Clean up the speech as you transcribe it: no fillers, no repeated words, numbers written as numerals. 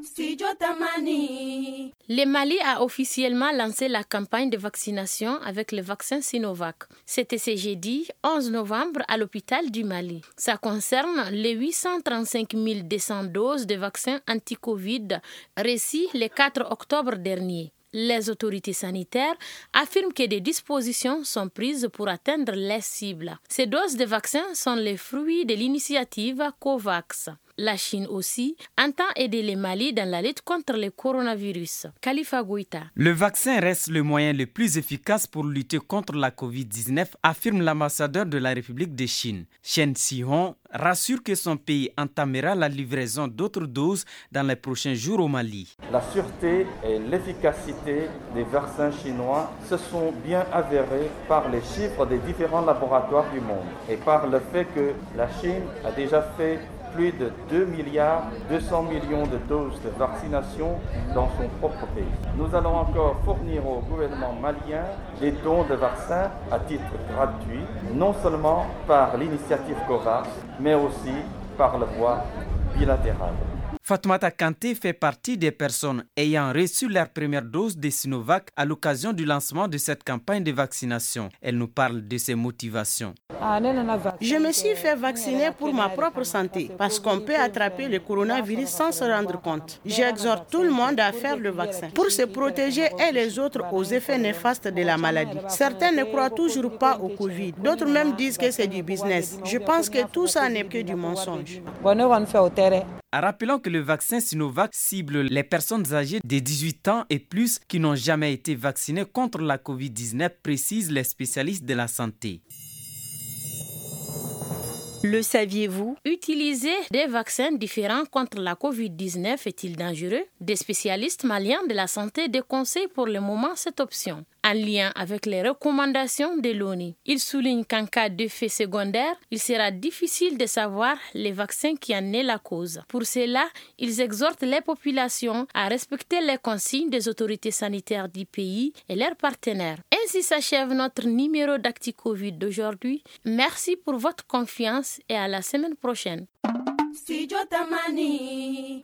Le Mali a officiellement lancé la campagne de vaccination avec le vaccin Sinovac. C'était ce jeudi 11 novembre à l'hôpital du Mali. Ça concerne les 835 200 doses de vaccins anti-Covid reçues le 4 octobre dernier. Les autorités sanitaires affirment que des dispositions sont prises pour atteindre les cibles. Ces doses de vaccins sont les fruits de l'initiative COVAX. La Chine aussi entend aider le Mali dans la lutte contre le coronavirus. Khalifa Goïta. Le vaccin reste le moyen le plus efficace pour lutter contre la COVID-19, affirme l'ambassadeur de la République de Chine. Chen Xihong rassure que son pays entamera la livraison d'autres doses dans les prochains jours au Mali. La sûreté et l'efficacité des vaccins chinois se sont bien avérées par les chiffres des différents laboratoires du monde et par le fait que la Chine a déjà fait plus de 2 milliards 200 millions de doses de vaccination dans son propre pays. Nous allons encore fournir au gouvernement malien des dons de vaccins à titre gratuit, non seulement par l'initiative COVAX, mais aussi par la voie bilatérale. Fatoumata Kanté fait partie des personnes ayant reçu leur première dose de Sinovac à l'occasion du lancement de cette campagne de vaccination. Elle nous parle de ses motivations. Je me suis fait vacciner pour ma propre santé parce qu'on peut attraper le coronavirus sans se rendre compte. J'exhorte tout le monde à faire le vaccin pour se protéger et les autres aux effets néfastes de la maladie. Certains ne croient toujours pas au Covid. D'autres même disent que c'est du business. Je pense que tout ça n'est que du mensonge. Rappelons que le vaccin Sinovac cible les personnes âgées de 18 ans et plus qui n'ont jamais été vaccinées contre la COVID-19, précisent les spécialistes de la santé. Le saviez-vous? Utiliser des vaccins différents contre la COVID-19 est-il dangereux? Des spécialistes maliens de la santé déconseillent pour le moment cette option, en lien avec les recommandations de l'ONU. Ils soulignent qu'en cas d'effet secondaire, il sera difficile de savoir les vaccins qui en est la cause. Pour cela, ils exhortent les populations à respecter les consignes des autorités sanitaires du pays et leurs partenaires. Ainsi s'achève notre numéro d'ActiCovid d'aujourd'hui. Merci pour votre confiance et à la semaine prochaine.